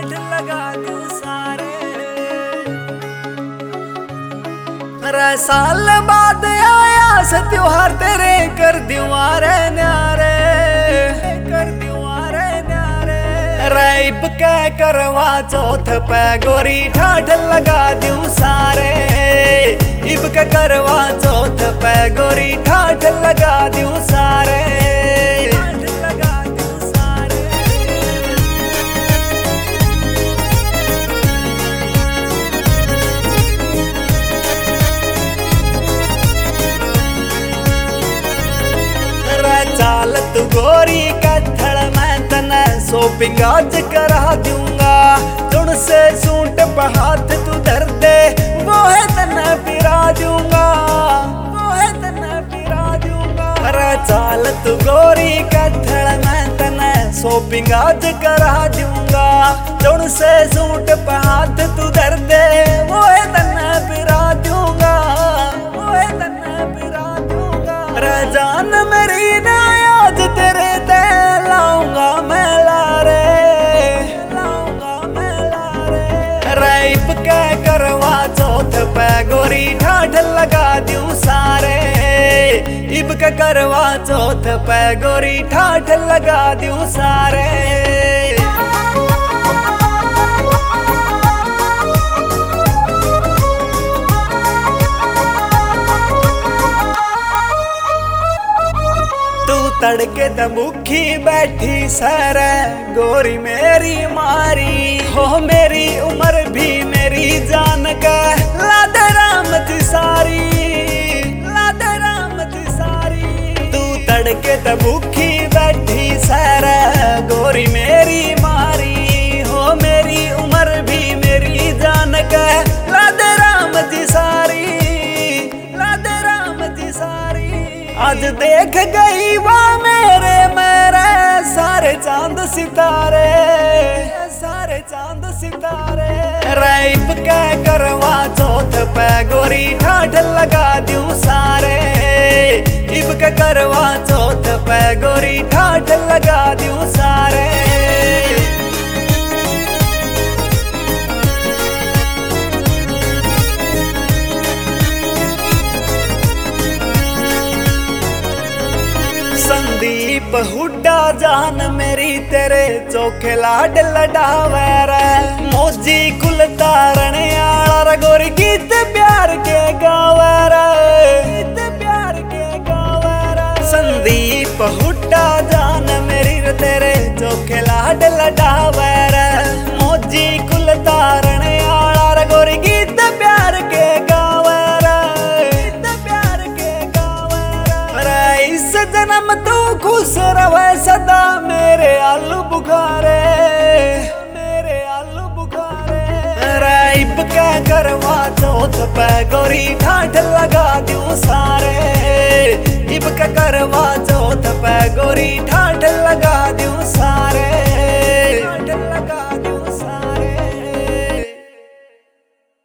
ठाठ लगा दूं सारे। मेरा साल बाद आया से त्योहार तेरे कर दूं आरे न्यारे, कर दूं आरे न्यारे। रैब के करवा चौथ पे गोरी ठाठ लगा दूं सारे। इब के करवा चौथ पे गोरी ठाठ लगा दूं सारे, ठाठ लगा दूं सारे। चाल तू गोरी कथड़ मैं तने शॉपिंग आज करा दूंगा। तुण से सूट पे हाथ तू धर दे वो है तने पिरा दूंगा, वो है तने पिरा दूंगा। अरे चाल तू गोरी कथड़ मैं तने शॉपिंग आज करा दूंगा। तुण से सूट पे हाथ तू धर दे वो है तने पिरा दूंगा, वो है तने पिरा दूंगा। अरे जान मेरी ना आज तेरे ते लाऊंगा मैं लारे, लाऊंगा मैं लारे। रैब के करवा चौथ पे गोरी ठाठ लगा दूं सारे। इब के करवा चौथ पे गोरी ठाठ लगा दूं सारे। तड़के तमुखी बैठी सर गोरी मेरी मारी हो। मेरी उम्र भी मेरी जान का लाद राम थी सारी, लाद राम थी सारी। तू तड़के तमुखी बैठी सर गोरी मेरी मारी हो। मेरी उम्र भी मेरी जान का लाद राम थी सारी, लाद राम थी सारी। आज देख गई वाह मेरे मेरे सारे चांद सितारे, सारे चांद सितारे। रैब के करवा चौथ पे गोरी ठाठ लगा दूं सारे। इब के करवा चौथ पे गोरी ठाठ लगा दूं सारे। संदीप हुड्डा जान मेरी तेरे चोखे लाड लडावे रे। मौजी कुल तारने आला गोरी गीत प्यार के गावे रे, गीत प्यार के गावे रे। संदीप हुड्डा जान मेरी तेरे चोखे लाड लडावे रे। मौजी कुल तारने आला गोरी गीत प्यार के गावे रे, गीत प्यार के गावे रे। इस जन्म तू खुश रहे सदा मेरे आलू बुखारे, मेरे आलू बुखारे। रैब के करवा चौथ पे गोरी ठाठ लगा दूं सारे। इब के करवा चौथ पे गोरी